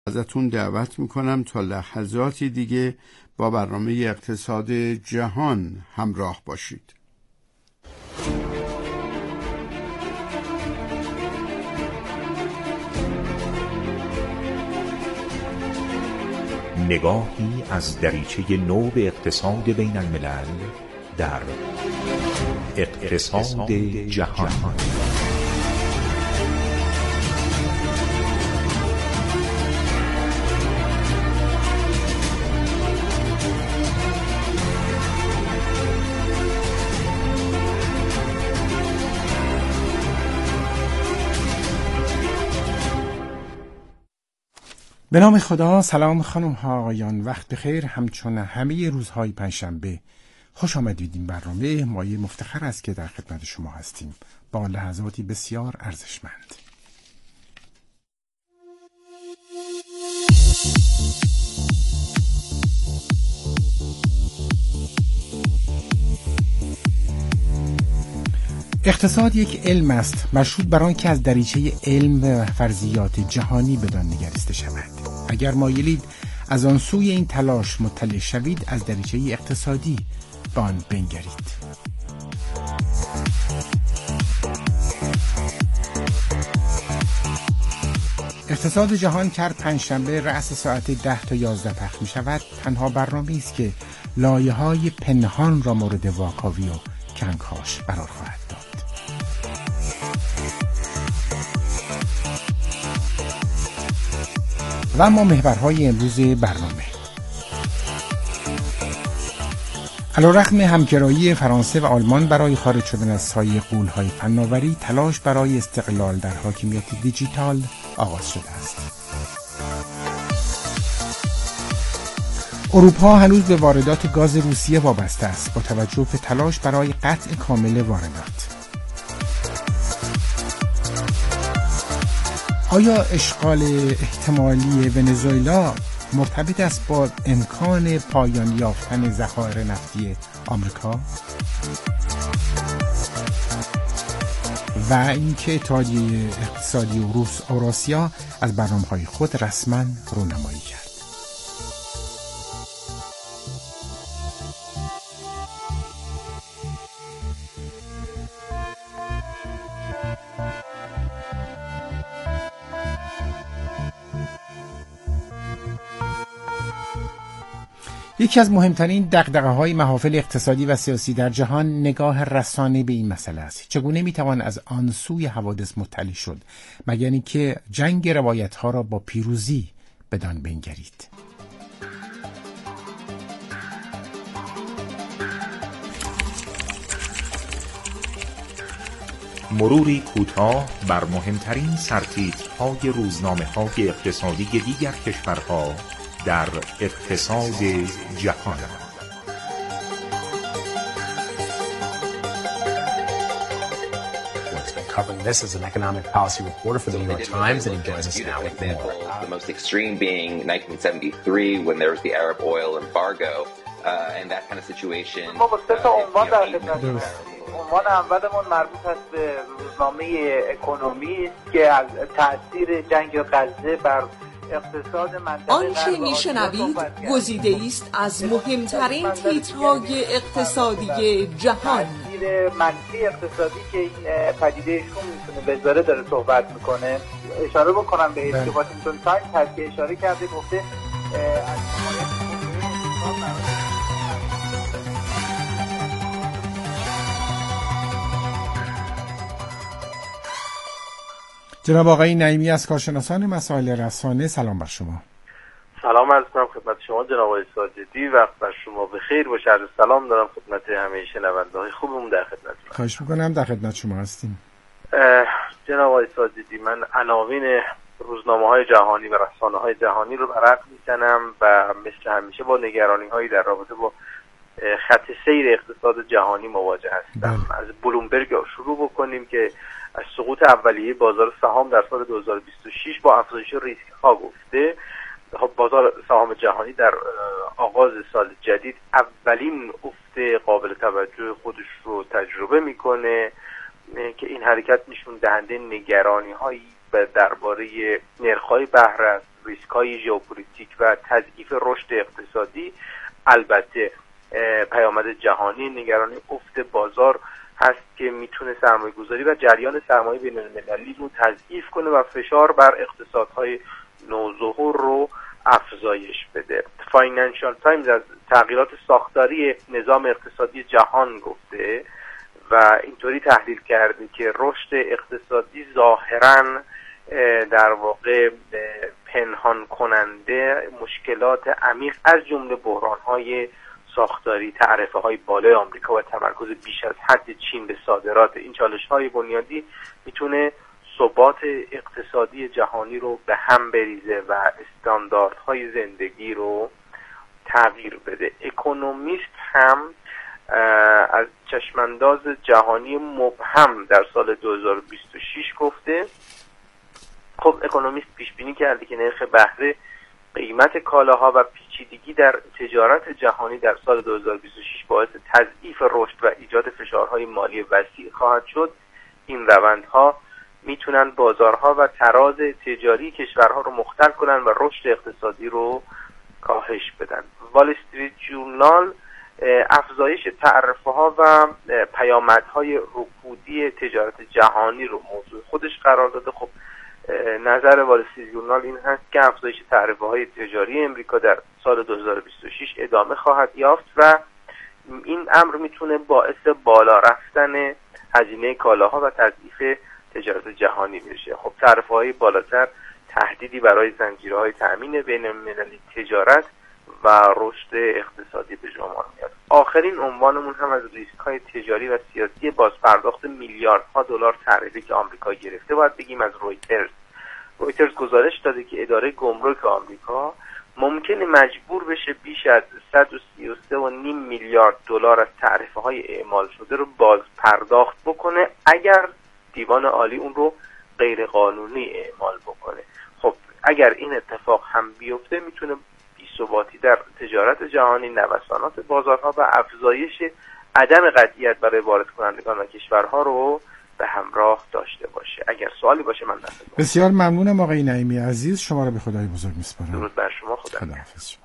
ازتون دعوت میکنم تا لحظاتی دیگه با برنامه اقتصاد جهان همراه باشید. نگاهی از دریچه نو به اقتصاد بین الملل در اقتصاد جهان. به نام خدا. سلام خانم ها آقایان، وقت بخیر. همچون همه روزهای پنجشنبه خوش آمدید. این برنامه مایه مفتخر است که در خدمت شما هستیم با لحظاتی بسیار ارزشمند. اقتصاد یک علم است مشروط بر آن که از دریچه علم و فرضیات جهانی بدان نگریسته شود. اگر مایلید از آن سوی این تلاش مطلع شوید، از دریچه اقتصادی به آن بنگرید. اقتصاد جهان که هر پنجشنبه رأس ساعت 10 تا 11 پخش می شود، تنها برنامه‌ای است که لایه‌های پنهان را مورد واکاوی و کنکاش قرار خواهد داد. و اما محورهای امروز برنامه: علیرغم همگرایی فرانسه و آلمان برای خارج شدن از سایه غول‌های فناوری، تلاش برای استقلال در حاکمیت دیجیتال آغاز شده است. اروپا هنوز به واردات گاز روسیه وابسته است با توجه به تلاش برای قطع کامل واردات. آیا اشغال احتمالی ونزوئلا مرتبط است با امکان پایان یافتن ذخایر نفتی آمریکا؟ و اینکه اتحادیه اقتصادی اوراسیا از برنامه‌های خود رسما رونمایی کرد. یکی از مهمترین دغدغه‌های محافل اقتصادی و سیاسی در جهان نگاه رسانه به این مسئله است. چگونه میتوان از آن سوی حوادث مطلع شد مگر اینکه جنگ روایت‌ها را با پیروزی بدان بنگرید. مروری کوتاه بر مهمترین سرتیترهای روزنامه‌های اقتصادی دیگر کشورها در اقتصاد جهان. Covering this as an economic policy reporter for the New York Times, and he joins us now with more. The most extreme being 1973 when there was the Arab oil embargo, and that kind of situation. ما با سه تا عنوان در خدمتتونیم. عنوان اولمون مربوط است به روزنامه اکونومی که از تأثیر جنگ غزه بر آنچه میشنوید گزیده است از مهمترین تیترهای اقتصادی جهان. تأثیر منفی اقتصادی که این پدیده شوم میتونه بذاره داره صحبت میکنه. اشاره بکنم به اینکه واشنگتن تایمز هست که اشاره کرده، گفته جناب آقای نعیمی از کارشناسان مسائل رسانه، سلام بر شما. سلام عرض می‌کنم خدمت شما جناب آقای ساجدی، وقت بر شما بخیر باشه. عرض سلام دارم خدمت همه شنونده‌های خوبمون در خدمتتون. خواهش می‌کنم، در خدمت شما هستیم. جناب آقای ساجدی، من عناوین روزنامه‌های جهانی و رسانه‌های جهانی رو برق می‌زنم و مثل همیشه با نگرانی‌هایی در رابطه با خط سیر اقتصاد جهانی مواجه هستم. از بلومبرگ شروع بکنیم که از سقوط اولیه بازار سهام در سال 2026 با افزایش ریسک‌ها گفته. بازار سهام جهانی در آغاز سال جدید اولین افت قابل توجه خودش رو تجربه میکنه که این حرکت نشون دهنده نگرانی‌هایی درباره نرخ‌های بهره است ریسک‌های ژئوپلیتیک و تضعیف رشد اقتصادی، البته پیامد جهانی نگرانی افت بازار هست که میتونه سرمایه‌گذاری و جریان سرمایه بین‌المللی رو تضعیف کنه و فشار بر اقتصادهای نوظهور رو افزایش بده. فاینانشال تایمز از تغییرات ساختاری نظام اقتصادی جهان گفته و اینطوری تحلیل کرده که رشد اقتصادی ظاهراً در واقع پنهان کننده مشکلات عمیق از جمله بحران‌های ساختاری، تعرفه‌های بالای آمریکا و تمرکز بیش از حد چین به صادرات، این چالش‌های بنیادی میتونه ثبات اقتصادی جهانی رو به هم بریزه و استانداردهای زندگی رو تغییر بده. اکونومیست هم از چشمانداز جهانی مبهم در سال 2026 گفته. خب اکونومیست پیش بینی کرده که نرخ بهره، قیمت کالاها و پیچیدگی در تجارت جهانی در سال 2026 باعث تضعیف رشد و ایجاد فشارهای مالی وسیع خواهد شد. این روندها میتونن بازارها و تراز تجاری کشورها رو مختل کنن و رشد اقتصادی رو کاهش بدن. وال استریت جورنال افزایش تعرفه‌ها و پیامدهای رکودی تجارت جهانی رو موضوع خودش قرار داده. خب نظر وال استریت جورنال این هست که افزایش تعرفه‌های تجاری امریکا در سال 2026 ادامه خواهد یافت و این امر میتونه باعث بالا رفتن هزینه کالاها و تضعیف تجارت جهانی بشه. خب تعرفه‌های بالاتر تهدیدی برای زنجیرهای تأمین بین‌المللی تجارت و رشد اقتصادی به شمار میاد. آخرین عنوانمون هم از ریسک‌های تجاری و سیاسی بازپرداخت میلیاردها دلار تعرفه که آمریکا گرفته باید بگیم از رویترز گزارش داده که اداره گمرک آمریکا ممکنه مجبور بشه بیش از 133.5 میلیارد دلار از تعرفه‌های اعمال شده رو باز پرداخت بکنه اگر دیوان عالی اون رو غیر قانونی اعمال بکنه. خب اگر این اتفاق هم بیفته میتونه بی‌ثباتی در تجارت جهانی، نوسانات بازارها و افزایش عدم قطعیت برای وارد کنندگان و کشورها رو به همراه داشته باشه. اگر سوالی باشه من نظر. بسیار ممنونم آقای نعیمی عزیز، شما رو به خدای بزرگ میسپارم. درود بر شما. خداحافظ شما.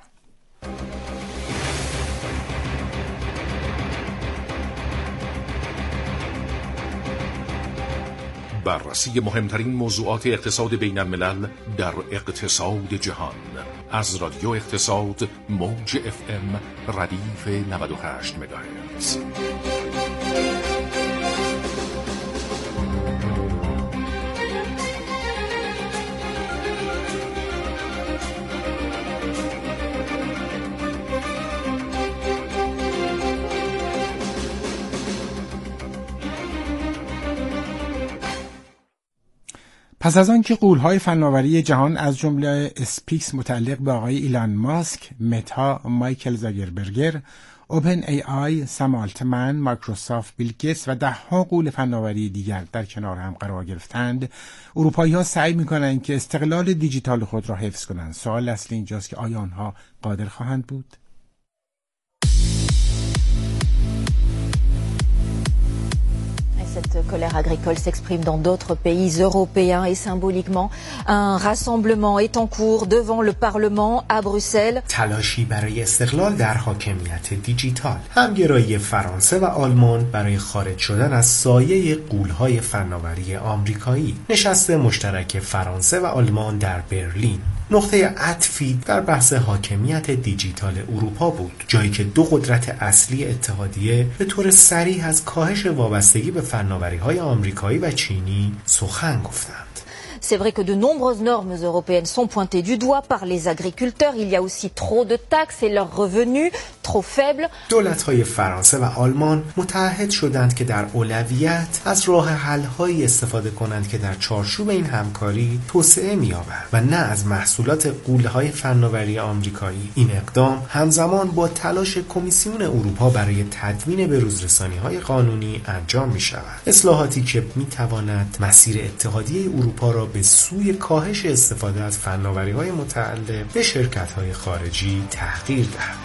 بررسی مهمترین موضوعات اقتصاد بین الملل در اقتصاد جهان از رادیو اقتصاد موج FM ردیف 98 مگاهرتز. پس از آن که غول‌های فناوری جهان از جمله اسپیکس متعلق به آقای ایلان ماسک، متا، مایکل زاکربرگ، اوپن ای آی، سم آلتمن، مایکروسافت، بیل گیتس و ده‌ها غول فناوری دیگر در کنار هم قرار گرفتند، اروپایی‌ها سعی می‌کنند که استقلال دیجیتال خود را حفظ کنند. سوال اصلی اینجاست که آیا آنها قادر خواهند بود؟ Cette colère agricole s'exprime dans d'autres pays européens et symboliquement, un rassemblement est en cours devant le Parlement à Bruxelles. تلاشی برای استقلال در حاکمیت دیجیتال. همگرایی فرانسه و آلمان برای خارج شدن از سایه غول‌های فناوری آمریکایی. نشست مشترک فرانسه و آلمان در برلین. نقطه عطفی در بحث حاکمیت دیجیتال اروپا بود، جایی که دو قدرت اصلی اتحادیه به طور صریح از کاهش وابستگی به فناوری‌های آمریکایی و چینی سخن گفتند. C'est vrai que de nombreuses normes européennes sont pointées du doigt par les agriculteurs. Il y a aussi trop de taxes et leurs revenus trop faibles. دولت‌های فرانسه و آلمان متعهد شدند که در اولویت از راه حل‌هایی استفاده کنند که در چارچوب این همکاری توسعه می‌یابد و نه از محصولات غول‌های فناوری آمریکایی. این اقدام همزمان با تلاش کمیسیون اروپا برای تدوین بروزرسانی‌های قانونی انجام می‌شود. اصلاحاتی که می‌تواند مسیر اتحادیه اروپا را به سوی کاهش استفاده از فناوری‌های متعلق به شرکت‌های خارجی تغییر دهد.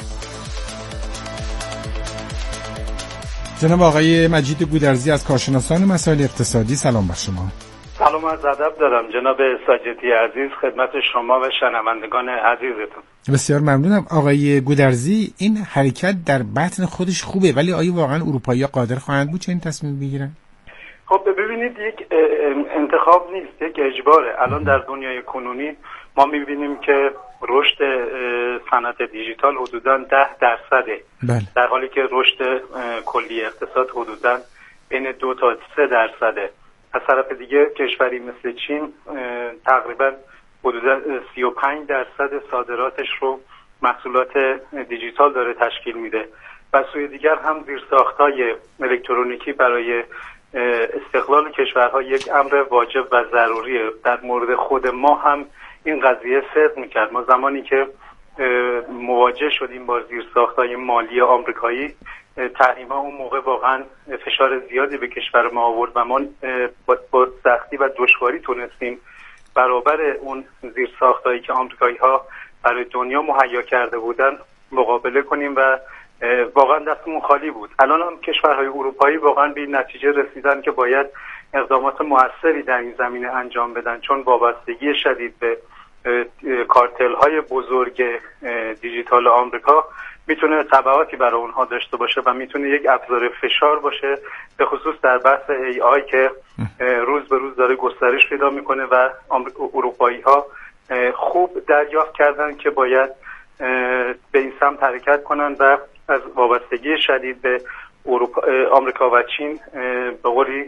جناب آقای مجید گودرزی از کارشناسان مسائل اقتصادی، سلام بر شما. سلام از ادب دارم جناب ساجدی عزیز خدمت شما و شنوندگان عزیزتون. بسیار ممنونم آقای گودرزی. این حرکت در بطن خودش خوبه، ولی آیا واقعا اروپایی‌ها قادر خواهند بود چنین تصمیم بگیرن؟ خب ببینید، یک انتخاب نیست، یک اجباره. الان در دنیای کنونی ما می‌بینیم که رشد صنعت دیجیتال حدوداً 10%. بله. در حالی که رشد کلی اقتصاد حدوداً بین 2 تا 3%. از طرف دیگه کشوری مثل چین تقریبا حدوداً 35% صادراتش رو محصولات دیجیتال داره تشکیل میده و سوی دیگر هم زیرساخت‌های الکترونیکی برای استقلال کشورها یک امر واجب و ضروریه. در مورد خود ما هم این قضیه صدق میکرد. ما زمانی که مواجه شدیم با زیرساخت‌های مالی آمریکایی، تحریم‌ها اون موقع واقعا فشار زیادی به کشور ما آورد و ما با سختی و دشواری تونستیم برابر اون زیرساخت‌هایی که آمریکایی‌ها برای دنیا مهیا کرده بودن مقابله کنیم و واقعا دستمون خالی بود. الان هم کشورهای اروپایی واقعا به این نتیجه رسیدن که باید اقدامات موثری در این زمینه انجام بدن، چون وابستگی شدید به کارتل‌های بزرگ دیجیتال آمریکا میتونه تبعاتی برای اونها داشته باشه و میتونه یک ابزار فشار باشه، به خصوص در بحث AI که روز به روز داره گسترش پیدا میکنه و اروپایی‌ها خوب دریافت کردن که باید به این سمت حرکت کنن و از وابستگی شدید به آمریکا و چین به قولی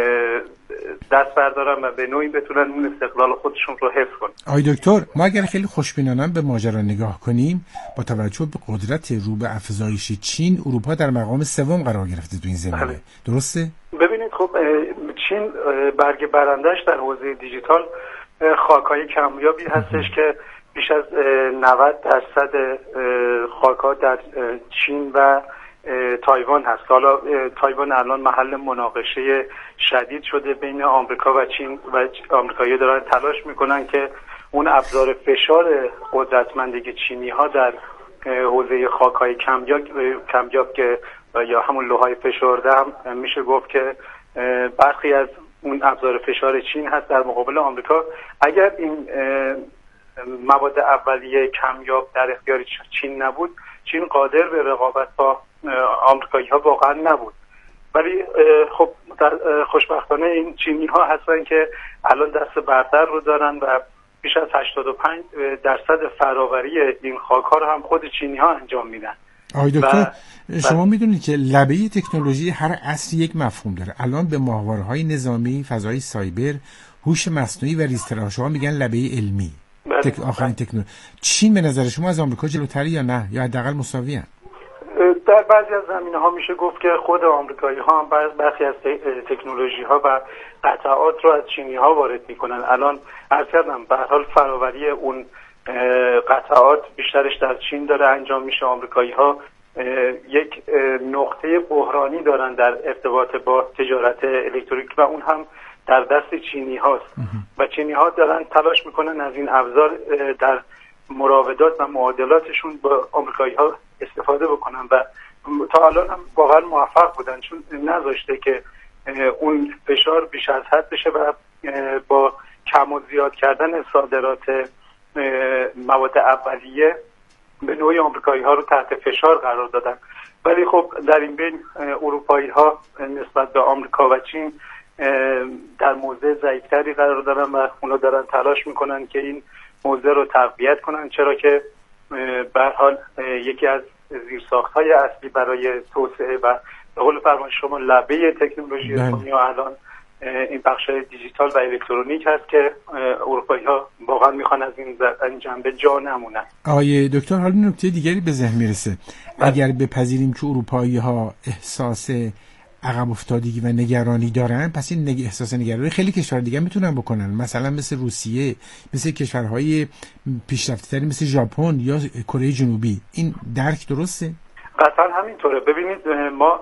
دست بردارن و به نوعی بتونن اون استقلال خودشون رو حفظ کنن. آقای دکتر، ما اگر خیلی خوشبینانه به ماجرا نگاه کنیم، با توجه به قدرت رو به افزایش چین، اروپا در مقام سوم قرار گرفته تو این زمینه. بله. درسته؟ ببینید، خب چین برگ برندش در حوزه دیجیتال خاک‌های کمیابی هستش که بیش از 90% خاک‌ها در چین و تایوان هست. حالا تایوان الان محل مناقشه شدید شده بین آمریکا و چین و آمریکایی‌ها دارن تلاش میکنن که اون ابزار فشار قدرتمندی چینی‌ها در حوزه خاک‌های کمیاب که یا همون لوهای فشرده هم میشه گفت که برخی از اون ابزار فشار چین هست در مقابل آمریکا. اگر این مواد اولیه کمیاب در اختیار چین نبود، چین قادر به رقابت با آمریکایی‌ها واقعا نبود. ولی خب خوشبختانه این چینی‌ها هستن که الان دست برتر رو دارن و بیش از 85% فراوری این خاک‌ها رو هم خود چینی‌ها انجام میدن. آقای دکتر، شما میدونید که لبه تکنولوژی هر عصر یک مفهوم داره. الان به ماهواره‌های نظامی، فضای سایبر، هوش مصنوعی و ریزتراش‌ها میگن لبه علمی. آخرین تکنولوژی. چین به نظر شما از آمریکا جلوتری یا نه، یا حداقل مساویه؟ در بعضی از زمینه‌ها میشه گفت که خود آمریکایی‌ها هم برخی از تکنولوژی‌ها و قطعات رو از چینی‌ها وارد می‌کنن. الان عرض کردم به هر حال فراوری اون قطعات بیشترش در چین داره انجام میشه. آمریکایی‌ها یک نقطه بحرانی دارن در ارتباط با تجارت الکترونیک و اون هم در دست چینی هاست و چینی ها دارن تلاش میکنن از این ابزار در مراودات و معادلاتشون با آمریکایی ها استفاده بکنن و تا الان هم واقعا موفق بودن، چون نذاشته که اون فشار بیش از حد بشه و با کم و زیاد کردن صادرات مواد اولیه به نوعی آمریکایی ها رو تحت فشار قرار دادن. ولی خب در این بین اروپایی ها نسبت به آمریکا و چین در موضع ضعیفتری قرار دارن و اونا دارن تلاش میکنن که این موضع رو تقویت کنن، چرا که به هر حال یکی از زیرساخت‌های اصلی برای توسعه و به قول فرمان شما لبه تکنولوژی دنیا الان این بخش دیجیتال و الکترونیک هست که اروپایی‌ها واقعا میخوان از این جنبه جا نمونن. آقای دکتر، حالا نکته دیگری به ذهن میرسه. اگر بپذیریم که اروپایی‌ها احساس عقب افتادگی و نگرانی دارن، پس این احساس نگرانی خیلی کشور دیگه میتونن بکنن، مثلا مثل روسیه، مثل کشورهای پیشرفته‌تری مثل ژاپن یا کره جنوبی. این درک درسته؟ قطعا همینطوره. ببینید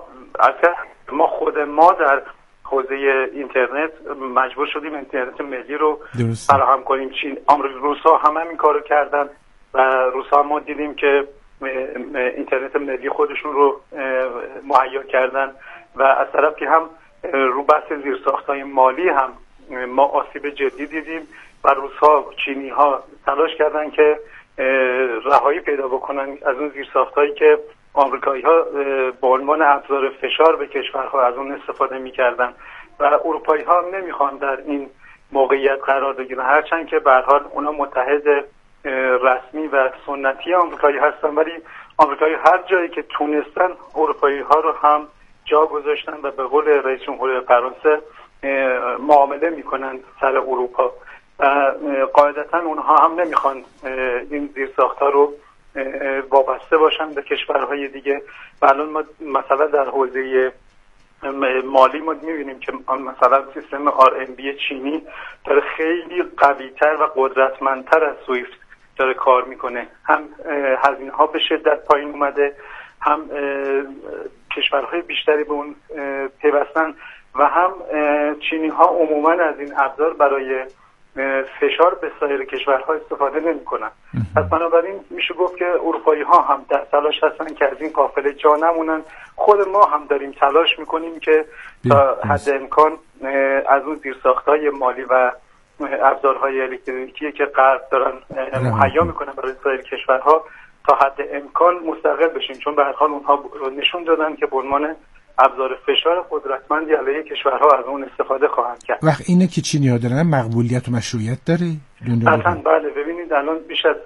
ما خود ما در حوزه اینترنت مجبور شدیم اینترنت ملی رو فراهم کنیم. چین، روس‌ها هم همین کارو کردن و روس‌ها ما دیدیم که اینترنت ملی خودشون رو مهیا کردن و از طرفی هم رو بحث زیرساخت‌های مالی هم ما آسیب جدی دیدیم و روس‌ها چینی‌ها تلاش کردن که رهایی پیدا بکنن از اون زیرساختایی که آمریکایی‌ها به عنوان ابزار فشار به کشورها از اون استفاده می‌کردن و اروپایی‌ها هم نمی‌خوان در این موقعیت قرار بگیرن، هرچند که به هر حال اونا متحد رسمی و سنتی آمریکایی هستن، ولی آمریکایی هر جایی که تونستن اروپایی‌ها رو هم جا گذاشتن و به قول رئیس جمهور فرانسه معامله میکنن سر اروپا و قاعدتا اونها هم نمیخوان این زیرساخت‌ها رو وابسته باشن به کشورهای دیگه. و الان ما مثلا در حوزه مالی ما میبینیم که مثلا سیستم RMB چینی داره خیلی قوی‌تر و قدرتمندتر از سویفت داره کار میکنه، هم هزینه ها به شدت پایین اومده، هم کشورهای بیشتری به اون پیوستن و هم چینی ها عموما از این ابزار برای فشار به سایر کشورها استفاده نمی کنن. پس بنابراین میشه گفت که اروپایی ها هم در تلاش هستن که از این قافله جا نمونن. خود ما هم داریم تلاش میکنیم که تا حد امکان از اون زیرساخت‌های مالی و ابزارهای الکترونیکی که غرب دارن مهیا میکنن برای سایر کشورها تا حد امکان مستقل بشیم، چون به هر حال اونها نشون دادن که به عنوان ابزار فشار قدرتمندی علیه کشورها از اون استفاده خواهند کرد. وقت اینه که چینی‌ها دارن مقبولیت و مشروعیت داره؟ اصلا بله، ببینید الان بیش از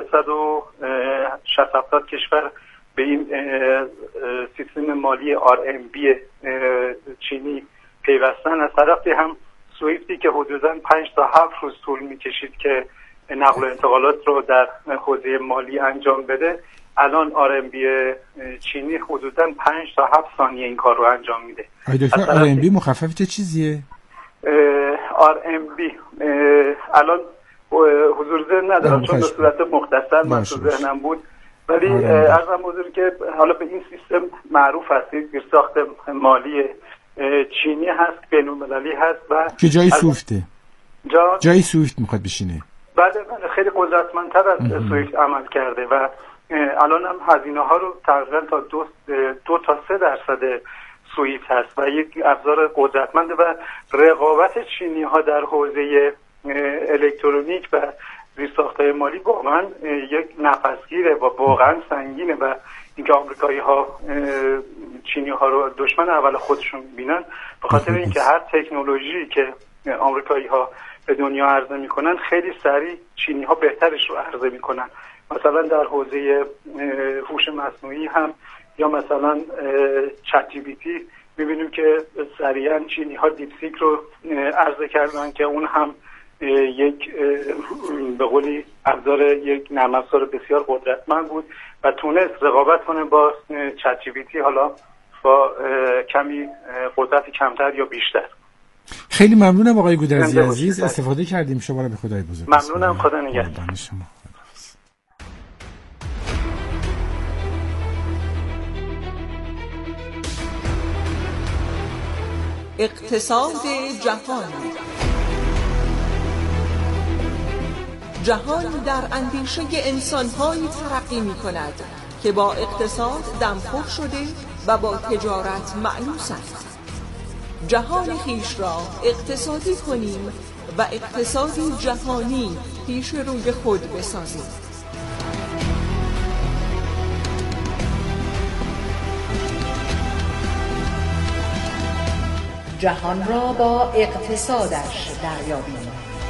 160 کشور به این سیستم مالی RMB چینی پیوستن. از طرفی هم سویفتی که حدوداً 5 تا 7 روز طول می‌کشید که نقل و انتقالات رو در حوزه مالی انجام بده، الان RMB چینی حدوداً 5 تا 7 ثانیه این کار رو انجام میده. دکتر RMB مخفف چه چیزیه؟ RMB الان حضور ذهن ندارم چون به صورت مختصر من تو ذهنم بود، ولی عرضم حضور که حالا به این سیستم معروف هستید، زیرساخت مالی چینی هست، بین‌المللی هست و که جای سویفته. جای سویفت میخواد بشینه. بله خیلی قدرتمندتر از سویفت عمل کرده و الان هم هزینه ها رو تقریبا تا 2 تا 3% سویفت هست و یک ابزار قدرتمنده و رقابت چینی ها در حوزه الکترونیک و زیرساخت‌های مالی واقعا یک نفسگیره و واقعا سنگینه و اینکه آمریکایی ها چینی ها رو دشمن اول خودشون میبینن به خاطر اینکه هر تکنولوژی که آمریکایی ها به دنیا عرضه میکنن خیلی سریع چینی ها بهترش رو عرضه میکنن. مثلا در حوزه هوش مصنوعی هم یا مثلا چت جی پی تی میبینیم که سریعا چینی ها دیپسیک رو عرضه کردن که اون هم یک به قولی ابزار یک نرم افزار بسیار قدرتمند بود و تونست رقابت کنه با چت جی پی تی، حالا با کمی قدرت کمتر یا بیشتر. خیلی ممنونم آقای گودرزی عزیز، استفاده کردیم. شما را به خدای بزرگ ممنونم. خدا نگهدار. اقتصاد جهان. جهان در اندیشه انسان‌هایی ترقی می‌کند که با اقتصاد دمخور شده و با تجارت مأنوس است. جهان خویش را اقتصادی کنیم و اقتصادی جهانی پیش روی خود بسازیم. جهان را با اقتصادش دریابیم.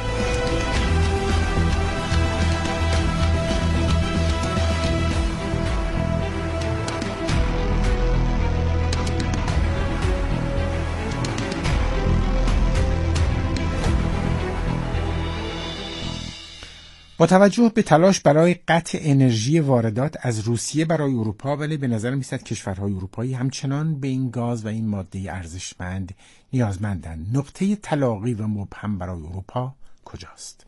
با توجه به تلاش برای قطع انرژی واردات از روسیه برای اروپا، ولی به نظر می‌رسد کشورهای اروپایی همچنان به این گاز و این ماده ارزشمند نیازمندند. نقطه تلاقی و مبهم برای اروپا کجاست؟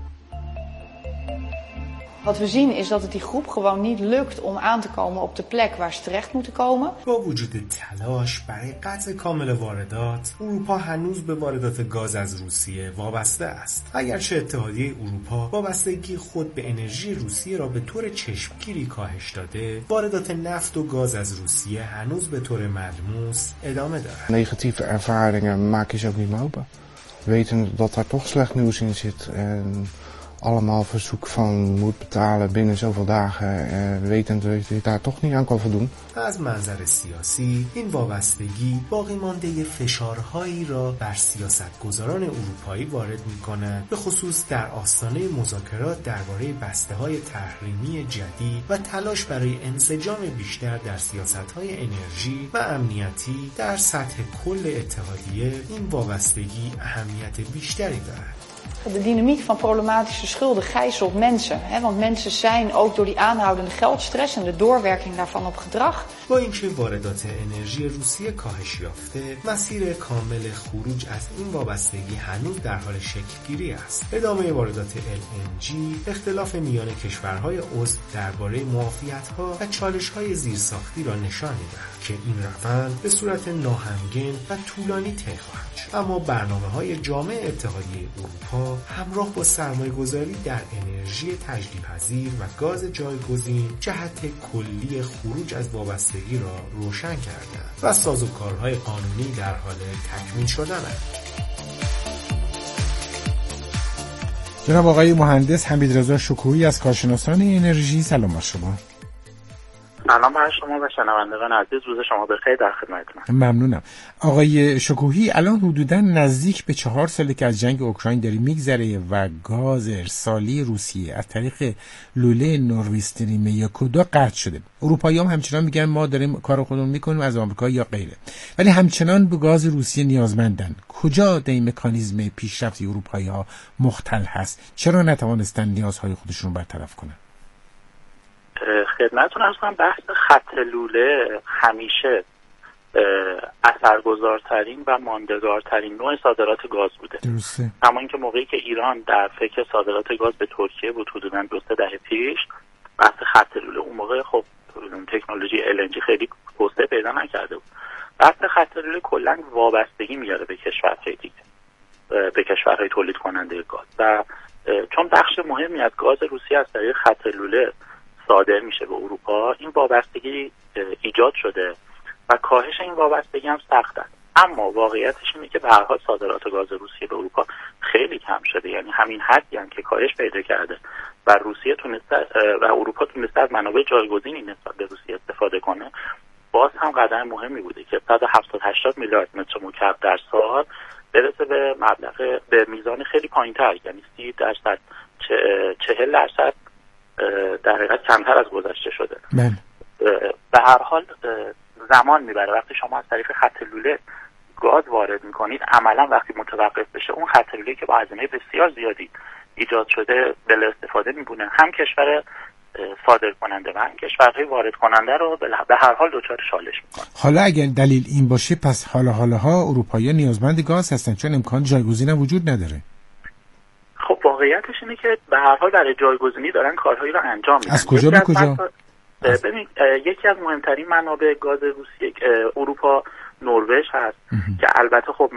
Wat we zien is dat het die groep gewoon niet lukt om aan te komen op de plek waar ze terecht moeten komen. با وجود تلاش برای قطع کامل واردات، اروپا هنوز به واردات گاز از روسیه وابسته است. اگرچه اتحادیه اروپا وابستگی خود به انرژی روسیه را به طور چشمگیری کاهش داده، واردات نفت و گاز از روسیه هنوز به طور ملموس ادامه دارد. Negatieve ervaringen maak je ze ook niet meer open. wetende dat daar toch slecht nieuws in zit en allemaal verzoek van moet betalen binnen zoveel dagen, wetend dat je daar toch niet aan kan voldoen. از منظر سیاسی این وابستگی باقی مانده فشارهایی را بر سیاستگزاران اروپایی وارد می‌کند، به خصوص در آستانه مذاکرات درباره بسته‌های تحریمی جدید و تلاش برای انسجام بیشتر در سیاست‌های انرژی و امنیتی در سطح کل اتحادیه. این وابستگی اهمیت بیشتری دارد. De dynamiek van problematische schulden gijzelt mensen. Want mensen zijn ook door die aanhoudende geldstress en de doorwerking daarvan op gedrag. با اینکه واردات انرژی روسیه کاهش یافته، مسیر کامل خروج از این وابستگی هنوز در حال شکلگیری است. ادامه واردات LNG، اختلاف میان کشورهای عضو درباره معافیت‌ها و چالش‌های زیرساختی را نشان می‌دهد که این روند به صورت ناهمگن و طولانی طی خواهد شد. اما برنامه‌های جامع اتحادیه اروپا همراه با سرمایه‌گذاری در انرژی تجدیدپذیر و گاز جایگزین جهت کلی خروج از وابستگی را روشن کردند و سازوکارهای قانونی در حال تکمیل شدن‌اند. جناب آقای مهندس حمیدرضا شکوهی از کارشناسان انرژی، سلام بر شما. سلام بر شما و شنوندگان عزیز، روز شما بخیر، در خدمتتونم. ممنونم. آقای شکوهی، الان حدوداً نزدیک به 4 ساله که از جنگ اوکراین داره میگذره و گاز ارسالی روسیه از طریق لوله نورد استریم 1 و 2 قطع شده. اروپایی‌ها هم همچنان میگن ما داریم کار خودمون میکنیم از آمریکا یا غیره، ولی همچنان به گاز روسیه نیازمندن. کجا در این مکانیزم پیشرفت اروپایی‌ها مختل هست؟ چرا نتوانستن نیازهای خودشون برطرف کنن؟ خدمتتون عرض کنم بحث خط لوله همیشه اثرگذارترین و ماندگارترین نوع صادرات گاز بوده. درسته. اما اینکه موقعی که ایران در فکر صادرات گاز به ترکیه بود حدوداً 2-3 دهه پیش، بحث خط لوله اون موقع خب تکنولوژی LNG خیلی توسعه پیدا نکرده بود. بحث خط لوله کلاً وابستگی میاره به کشورهای دیگه، به کشورهای تولید کننده گاز، و چون بخش مهمی از گاز روسیه از طریق خط لوله صادر میشه به اروپا، این وابستگی ایجاد شده و کاهش این وابستگی هم سخت است. اما واقعیتش اینه که به هر حال صادرات گاز روسیه به اروپا خیلی کم شده، یعنی همین حدی هم که کاهش پیدا کرده و روسیه تونسته و اروپا تونسته از منابع جایگزینی نسبت به روسیه استفاده کنه، باز هم قدم مهمی بوده که 170-80 میلیارد متر مکعب در سال برسه به مبلغ به میزان خیلی پایین‌تر، یعنی 30%، 40% در حقیقت کمتر از گذشته شده. به هر حال زمان میبره. وقتی شما از طریق خط لوله گاز وارد میکنید، عملا وقتی متوقف بشه اون خط لوله که با هزینه بسیار زیادی ایجاد شده بلا استفاده میبونه، هم کشور صادر کننده و هم کشورهای وارد کننده رو به هر حال دچار چالش میکنه. حالا اگر دلیل این باشه، پس حالا اروپایی‌ها نیازمند گاز هستن، چون امکان جایگزین هم وجود نداره. خب واقعیتش اینه که به هر حال برای جایگزینی دارن کارهایی رو انجام میدن. از کجا به کجا؟ ببین، یکی از مهمترین منابع گاز روسیه اروپا نروژ هست که البته خب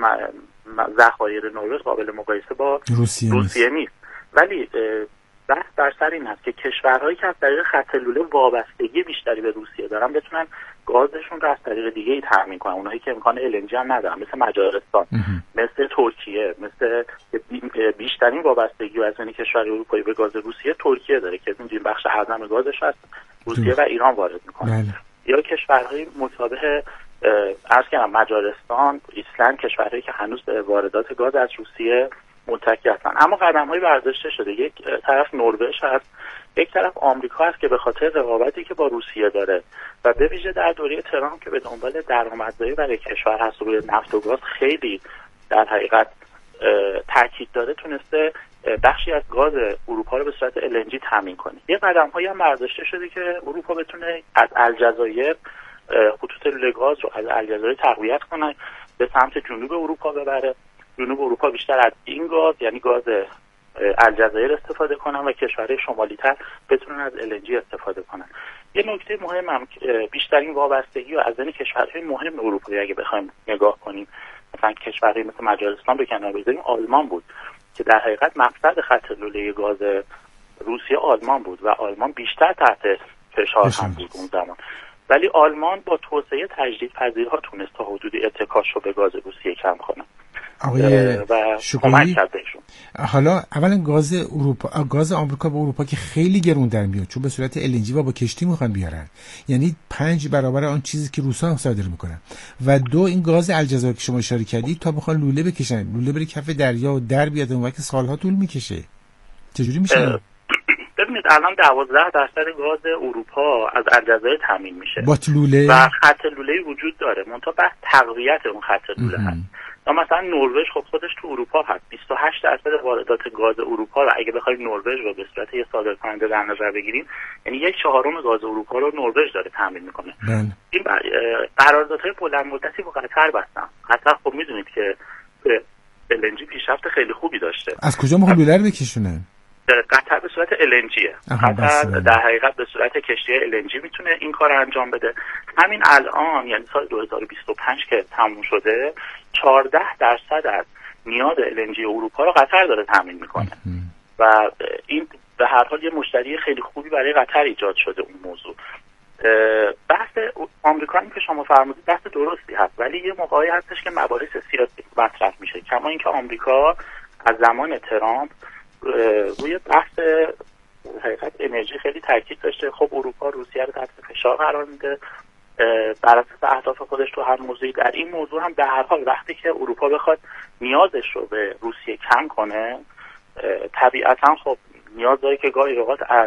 ذخایر نروژ قابل مقایسه با روسیه نیست، ولی بحث بر سر این است که کشورهایی که از طریق خط لوله وابستگی بیشتری به روسیه دارن بتونن گازشون رو از طریق دیگه‌ای تامین کنن. اونایی که امکان LNG هم ندارن، مثل مجارستان، مثل ترکیه، مثل بیشترین وابستگی از این کشور اروپایی به گاز روسیه ترکیه داره که این بخش اعظم گازش هست روسیه و ایران وارد میکنه. یا کشورهای مشابه عرض کردم مجارستان، ایسلند، کشورهایی که هنوز به واردات گاز از روسیه متکی هستن. اما قدم‌های برداشته شده. یک طرف نروژ هست، یک طرف آمریکا هست که به خاطر رقابتی که با روسیه داره و به ویژه در دوره ترامپ که به دنبال درآمدزایی برای کشور هست روی نفت و گاز خیلی در حقیقت تاکید داره، تونسته بخشی از گاز اروپا رو به صورت LNG تامین کنه. یه قدم‌هایی هم برداشته شده که اروپا بتونه از الجزایر خطوط لوله گاز رو از الجزایر تقویت کنه، به سمت جنوب اروپا ببره. جنوب اروپا بیشتر از این گاز، یعنی گاز الجزایر استفاده کنن و کشورهای شمالی تر بتونن از LNG استفاده کنن. یه نکته مهم هم بیشترین وابستگی و از این کشورهای مهم اروپایی اگه بخوایم نگاه کنیم، مثلا کشورهای مثل مجارستان به کنار بذاریم، آلمان بود که در حقیقت مقصد خط لوله گاز روسیه آلمان بود و آلمان بیشتر تحت فشار هم بود اون زمان، ولی آلمان با توسعه تجدیدپذیرها تونست تا حدودی اتکاش رو به گاز روسیه کم کنه. و کمک کرد بهشون. حالا اولا گاز آمریکا به اروپا که خیلی گرون در میاد، چون به صورت LNG و با کشتی میخوان بیارن، یعنی 5 برابر آن چیزی که روسا صادر میکنن. و 2 این گاز الجزایر که شما اشاره کردید تا بخوان لوله بکشن، لوله بره کف دریا و در بیاد، اون وقت سالها طول میکشه. چجوری میشه؟ ببینید الان 12% گاز اروپا از الجزایر تامین میشه با لوله و خط لوله‌ای وجود داره، منتها بحث تقویت اون خط لوله هست. مثلا نروژ خب خودش تو اروپا هست، 28% واردات گاز اروپا، و اگه بخواید نروژ رو به صورت یه صادرکننده در نظر بگیریم، یعنی 1/4 گاز اروپا رو نروژ داره تامین میکنه. این قراردادهای بلند مدتی با قطر بستن. قطر خب میدونید که LNG پیشرفت خیلی خوبی داشته. از کجا میخواد لوله رو بکشونه؟ قطر به صورت LNGه. قطر در حقیقت به صورت کشتی LNG میتونه این کار انجام بده. همین الان یعنی سال 2025 که تموم شده 14% از نیاز LNG اروپا رو قطر داره تامین میکنه و این به هر حال یه مشتری خیلی خوبی برای قطر ایجاد شده. اون موضوع بحث آمریکا که شما فرمودید بحث درستی هست، ولی یه موقعی هستش که مباحث سیاسی مطرح میشه، کما اینکه آمریکا از زمان ترامپ روی بحث حقیقت انرژی خیلی تاکید داشته. خب اروپا روسیه رو تحت فشار قرار میده بر اساس اهداف خودش تو هر موضوعی. در این موضوع هم به هر حال وقتی که اروپا بخواد نیازش رو به روسیه کم کنه، طبیعتا خب نیازایی که گاهی اوقات از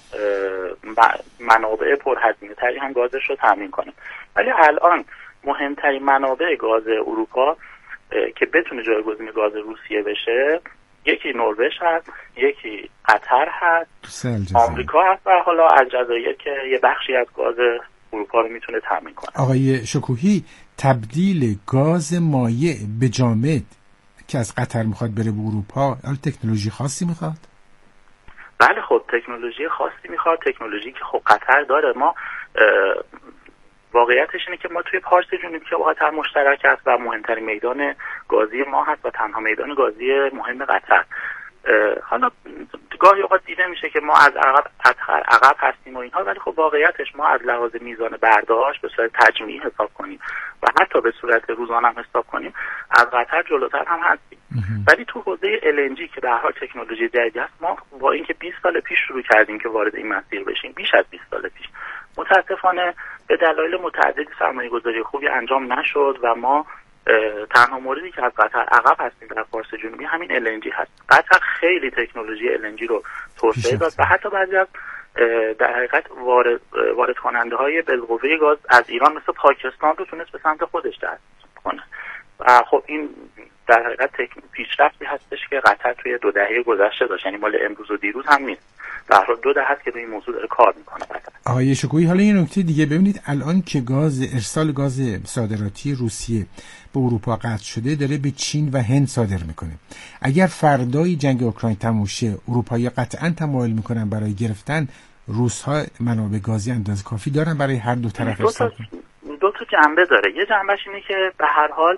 منابع پرهزینه تری هم گازش رو تامین کنه. ولی الان مهمترین منابع گاز اروپا که بتونه جایگزین گاز روسیه بشه، یکی نروژ هست، یکی قطر هست، آمریکا هست و حالا الجزایر که یه بخشی از گاز اروپا رو میتونه تامین کنه. آقای شکوهی، تبدیل گاز مایع به جامد که از قطر میخواد بره به اروپا، تکنولوژی خاصی میخواد؟ بله خب تکنولوژی خاصی میخواد، تکنولوژی که خب قطر داره. ما واقعیتش اینه که ما توی پارس جنوبی که با قطر مشترک است و مهمترین میدان گازی ما هست و تنها میدان گازی مهم قطر، حالا گاهی اوقات دیده میشه که ما از عقب هستیم و اینها، ولی خب واقعیتش ما از لحاظ میزان برداشت به صورت تجمیعی حساب کنیم و حتی به صورت روزانه هم حساب کنیم از قطر جلوتر هم هستیم. ولی تو حوزه LNG که به هر حال تکنولوژی جدیدی است، ما با اینکه 20 سال پیش شروع کردیم که وارد این مسیر بشیم، بیش از 20 سال پیش، متاسفانه به دلایل متعددی سرمایه‌گذاری خوبی انجام نشد و ما تنها موردی که از قطر عقب هستیم در فارس جنوبی همین LNG هست. قطر خیلی تکنولوژی LNG رو توسعه داد و حتی بعضی از در حقیقت وارد کننده های بالقوه گاز از ایران مثل پاکستان رو تونست به سمت خودش دست کنه و خب این در حقیقت پیشرفتی هستش که قطر توی 2 دهه گذشته داشت، یعنی مال امروز و دیروز هم نیست، در حال 2 دهه است که به این موضوع داره کار میکنه قطر. آقای شکوهی، حالا یه نکته دیگه ببینید، الان که ارسال گاز صادراتی روسیه به اروپا قطع شده، داره به چین و هند صادر میکنه. اگر فردای جنگ اوکراین تموم شه، اروپایی‌ها قطعاً تمایل میکنن برای گرفتن روس‌ها منابع گازی اندازه کافی دارن برای هر دو طرف ارسال کنن. دو تا جنبه داره. یه جنبهش اینه که به هر حال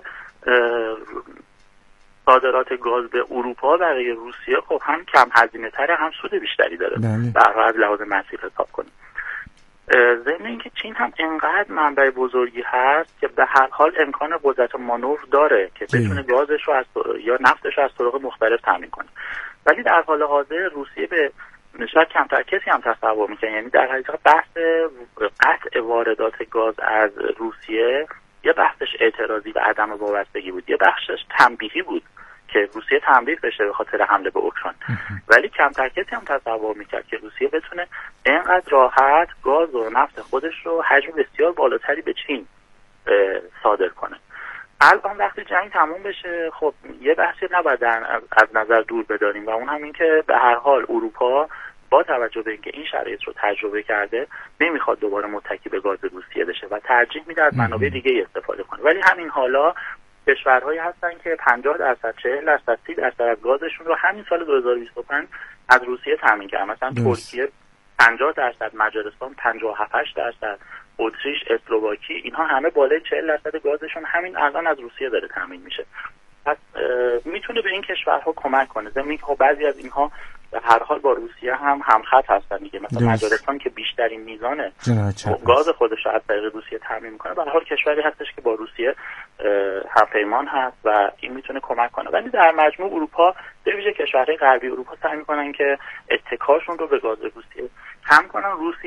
صادرات گاز به اروپا برای روسیه خب هم کم هزینه تره هم سود بیشتری داره در از لحاظ مسیر حساب کنیم. ضمن اینکه چین هم انقدر منبع بزرگی هست که به هر حال امکان قدرت مانور داره که بتونه گازش رو یا نفتش رو از طرق مختلف تامین کنه. ولی در حال حاضر روسیه به شاید کمتر کسی هم تصور میکنه، یعنی در حقیقت بحث قطع واردات گاز از روسیه یه بخشش اعتراضی و عدم وابستگی بود، یه بخشش تنبیهی بود که روسیه تنبیه بشه به خاطر حمله به اوکراین. ولی کمتر کسی هم تصور میکرد که روسیه بتونه اینقدر راحت گاز و نفت خودش رو حجم بسیار بالاتری به چین صادر کنه. الان وقتی جنگ تموم بشه خب یه بحثی نباید از نظر دور بداریم و اون هم این که به هر حال اروپا با توجه به اینکه این شرایط رو تجربه کرده نمیخواد دوباره متکی به گاز روسیه بشه و ترجیح میده از منابع دیگه استفاده کنه. ولی همین حالا کشورهایی هستن که 50%، 40%، 30% از گازشون رو همین سال 2025 از روسیه تامین کردن. مثلا ترکیه 50%، مجارستان 57%، اتریش، اسلواکی، اینها همه بالای 40% گازشون همین الان از روسیه داره تامین میشه. پس میتونه به این کشورها کمک کنه. ضمن اینکه بعضی از اینها به هر حال با روسیه هم همخط هستن دیگه. مثلا مجارستان که بیشترین میزان گاز خودش رو از طریق روسیه تامین میکنه، به هر حال کشوری هستش که با روسیه همپیمان هست و این میتونه کمک کنه. ولی در مجموع اروپا، به ویژه کشورهای غربی اروپا، سعی میکنن که اتکاشون رو به گاز روسیه کم کنن. روسیه